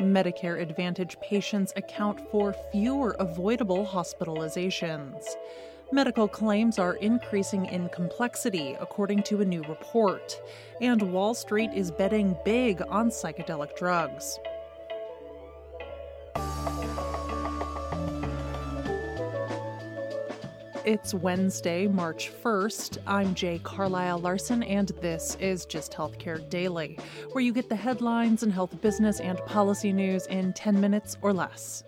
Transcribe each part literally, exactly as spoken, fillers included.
Medicare Advantage patients account for fewer avoidable hospitalizations. Medical claims are increasing in complexity, according to a new report. And Wall Street is betting big on psychedelic drugs. It's Wednesday, March first. I'm Jay Carlisle Larson, and this is Just Healthcare Daily, where you get the headlines and health business and policy news in ten minutes or less.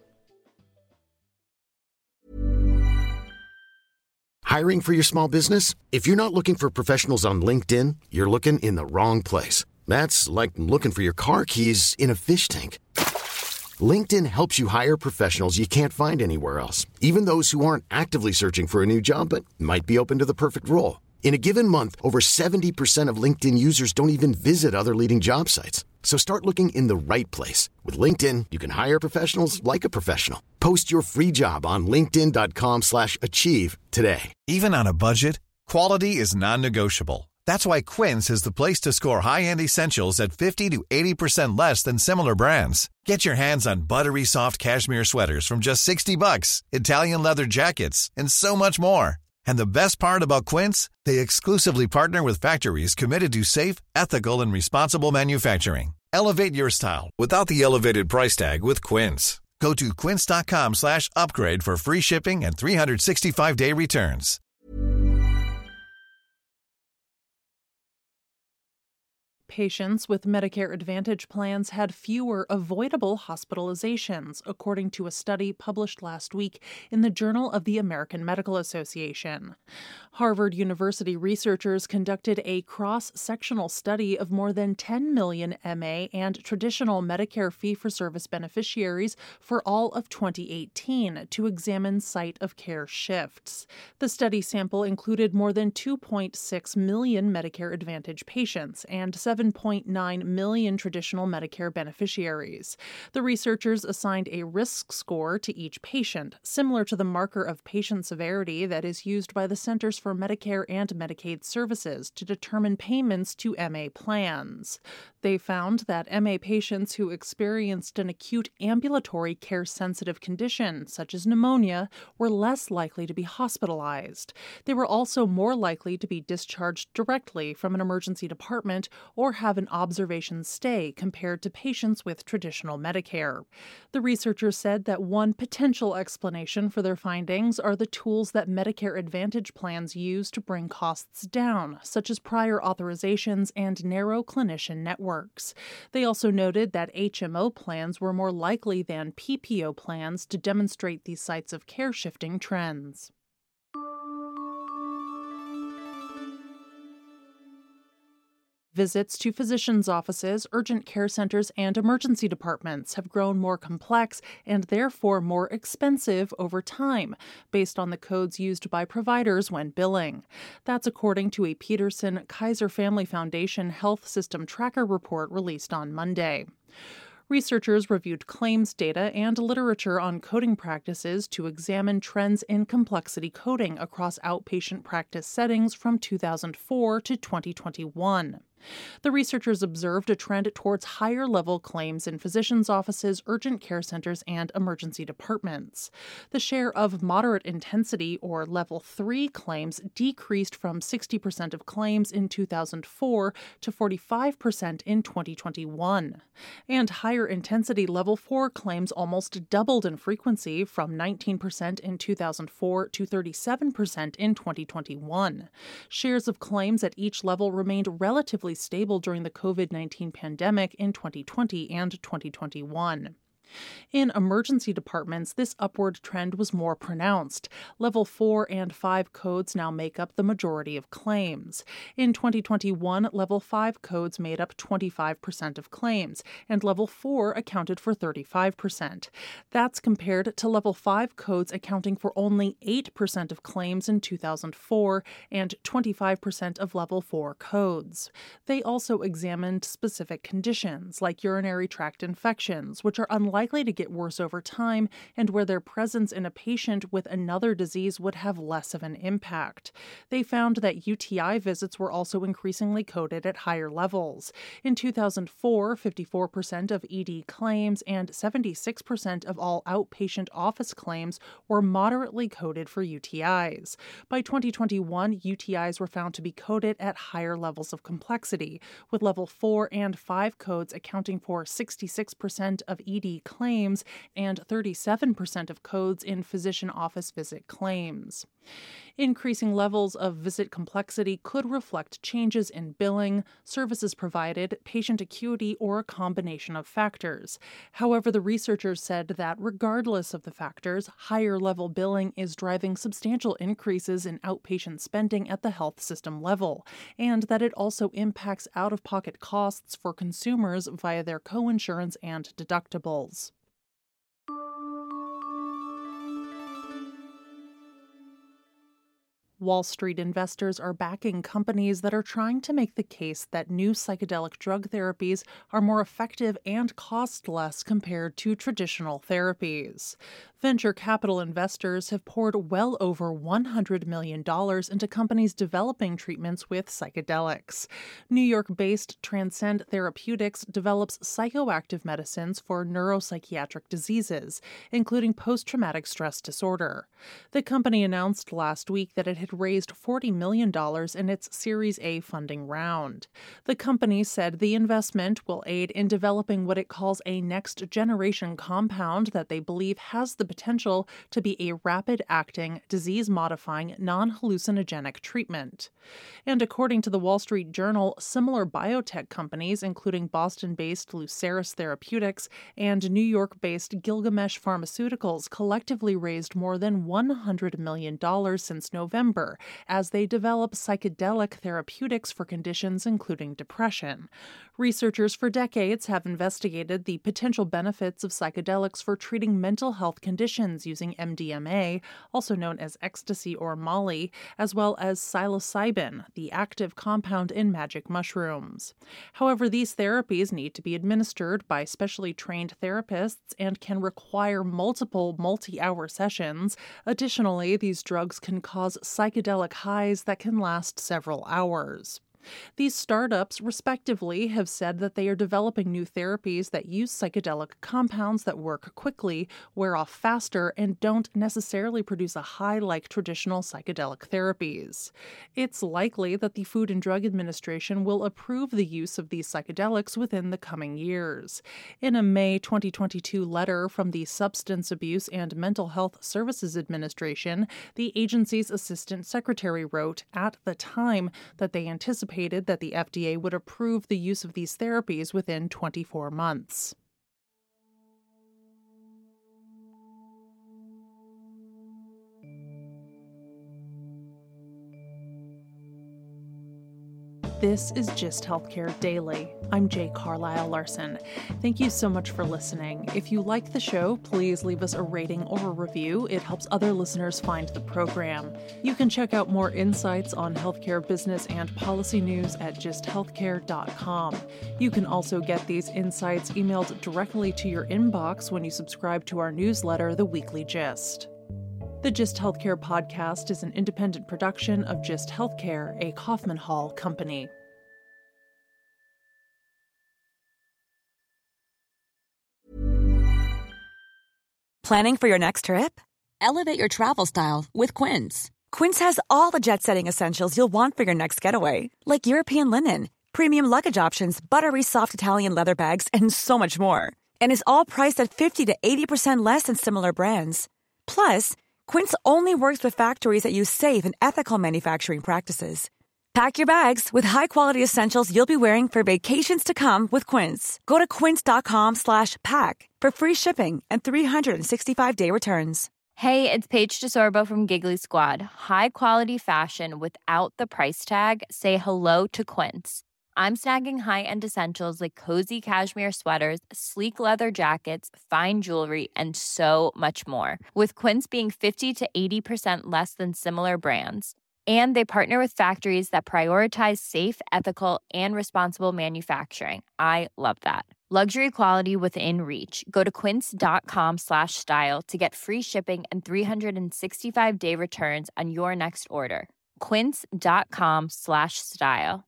Hiring for your small business? If you're not looking for professionals on LinkedIn, you're looking in the wrong place. That's like looking for your car keys in a fish tank. LinkedIn helps you hire professionals you can't find anywhere else, even those who aren't actively searching for a new job but might be open to the perfect role. In a given month, over seventy percent of LinkedIn users don't even visit other leading job sites. So start looking in the right place. With LinkedIn, you can hire professionals like a professional. Post your free job on linkedin dot com slash achieve today. Even on a budget, quality is non-negotiable. That's why Quince is the place to score high-end essentials at fifty to eighty percent less than similar brands. Get your hands on buttery soft cashmere sweaters from just sixty bucks, Italian leather jackets, and so much more. And the best part about Quince, they exclusively partner with factories committed to safe, ethical, and responsible manufacturing. Elevate your style without the elevated price tag with Quince. Go to quince dot com slash upgrade for free shipping and three sixty-five day returns. Patients with Medicare Advantage plans had fewer avoidable hospitalizations, according to a study published last week in the Journal of the American Medical Association. Harvard University researchers conducted a cross-sectional study of more than ten million M A and traditional Medicare fee-for-service beneficiaries for all of twenty eighteen to examine site of care shifts. The study sample included more than two point six million Medicare Advantage patients and seven point nine million traditional Medicare beneficiaries. The researchers assigned a risk score to each patient, similar to the marker of patient severity that is used by the Centers for Medicare and Medicaid Services to determine payments to M A plans. They found that M A patients who experienced an acute ambulatory care-sensitive condition, such as pneumonia, were less likely to be hospitalized. They were also more likely to be discharged directly from an emergency department or have an observation stay compared to patients with traditional Medicare. The researchers said that one potential explanation for their findings are the tools that Medicare Advantage plans use to bring costs down, such as prior authorizations and narrow clinician networks. They also noted that H M O plans were more likely than P P O plans to demonstrate these sites of care shifting trends. Visits to physicians' offices, urgent care centers, and emergency departments have grown more complex and therefore more expensive over time, based on the codes used by providers when billing. That's according to a Peterson Kaiser Family Foundation Health System Tracker report released on Monday. Researchers reviewed claims data and literature on coding practices to examine trends in complexity coding across outpatient practice settings from two thousand four to twenty twenty-one. The researchers observed a trend towards higher-level claims in physicians' offices, urgent care centers, and emergency departments. The share of moderate intensity, or level three claims, decreased from sixty percent of claims in two thousand four to forty-five percent in twenty twenty-one. And higher intensity level four claims almost doubled in frequency from nineteen percent in two thousand four to thirty-seven percent in twenty twenty-one. Shares of claims at each level remained relatively stable during the covid nineteen pandemic in twenty twenty and twenty twenty-one. In emergency departments, this upward trend was more pronounced. Level four and five codes now make up the majority of claims. In twenty twenty-one, Level five codes made up twenty-five percent of claims, and Level four accounted for thirty-five percent. That's compared to Level five codes accounting for only eight percent of claims in two thousand four and twenty-five percent of Level four codes. They also examined specific conditions, like urinary tract infections, which are unlikely likely to get worse over time and where their presence in a patient with another disease would have less of an impact. They found that U T I visits were also increasingly coded at higher levels. In two thousand four, fifty-four percent of E D claims and seventy-six percent of all outpatient office claims were moderately coded for U T Is. By twenty twenty-one, U T Is were found to be coded at higher levels of complexity, with level four and five codes accounting for sixty-six percent of E D claims and thirty-seven percent of codes in physician office visit claims. Increasing levels of visit complexity could reflect changes in billing, services provided, patient acuity, or a combination of factors. However, the researchers said that regardless of the factors, higher-level billing is driving substantial increases in outpatient spending at the health system level, and that it also impacts out-of-pocket costs for consumers via their coinsurance and deductibles. Wall Street investors are backing companies that are trying to make the case that new psychedelic drug therapies are more effective and cost less compared to traditional therapies. Venture capital investors have poured well over one hundred million dollars into companies developing treatments with psychedelics. New York-based Transcend Therapeutics develops psychoactive medicines for neuropsychiatric diseases, including post-traumatic stress disorder. The company announced last week that it had raised forty million dollars in its Series A funding round. The company said the investment will aid in developing what it calls a next-generation compound that they believe has the potential to be a rapid-acting, disease-modifying, non-hallucinogenic treatment. And according to the Wall Street Journal, similar biotech companies, including Boston-based Luceris Therapeutics and New York-based Gilgamesh Pharmaceuticals, collectively raised more than one hundred million dollars since November as they develop psychedelic therapeutics for conditions including depression. Researchers for decades have investigated the potential benefits of psychedelics for treating mental health conditions using M D M A, also known as ecstasy or Molly, as well as psilocybin, the active compound in magic mushrooms. However, these therapies need to be administered by specially trained therapists and can require multiple multi-hour sessions. Additionally, these drugs can cause psychedelic highs that can last several hours. These startups, respectively, have said that they are developing new therapies that use psychedelic compounds that work quickly, wear off faster, and don't necessarily produce a high like traditional psychedelic therapies. It's likely that the Food and Drug Administration will approve the use of these psychedelics within the coming years. In a May twenty twenty-two letter from the Substance Abuse and Mental Health Services Administration, the agency's assistant secretary wrote at the time that they anticipated that the F D A would approve the use of these therapies within twenty-four months. This is Gist Healthcare Daily. I'm Jay Carlisle Larson. Thank you so much for listening. If you like the show, please leave us a rating or a review. It helps other listeners find the program. You can check out more insights on healthcare business and policy news at gist healthcare dot com. You can also get these insights emailed directly to your inbox when you subscribe to our newsletter, The Weekly Gist. The Gist Healthcare podcast is an independent production of Gist Healthcare, a Kaufman Hall company. Planning for your next trip? Elevate your travel style with Quince. Quince has all the jet-setting essentials you'll want for your next getaway, like European linen, premium luggage options, buttery soft Italian leather bags, and so much more. And is all priced at fifty to eighty percent less than similar brands. Plus, Quince only works with factories that use safe and ethical manufacturing practices. Pack your bags with high-quality essentials you'll be wearing for vacations to come with Quince. Go to quince.com slash pack for free shipping and three sixty-five day returns. Hey, it's Paige DeSorbo from Giggly Squad. High quality fashion without the price tag. Say hello to Quince. I'm snagging high-end essentials like cozy cashmere sweaters, sleek leather jackets, fine jewelry, and so much more. With Quince being fifty to eighty percent less than similar brands. And they partner with factories that prioritize safe, ethical, and responsible manufacturing. I love that. Luxury quality within reach. Go to quince.com slash style to get free shipping and three sixty-five day returns on your next order. Quince.com slash style.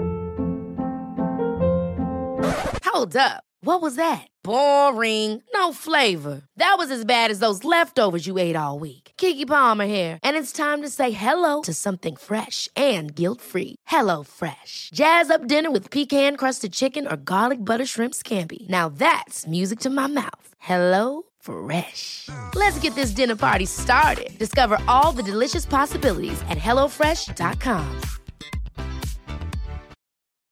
Hold up. What was that? Boring. No flavor. That was as bad as those leftovers you ate all week. Keke Palmer here, and it's time to say hello to something fresh and guilt-free. Hello Fresh. Jazz up dinner with pecan-crusted chicken or garlic butter shrimp scampi. Now that's music to my mouth. Hello Fresh. Let's get this dinner party started. Discover all the delicious possibilities at hello fresh dot com.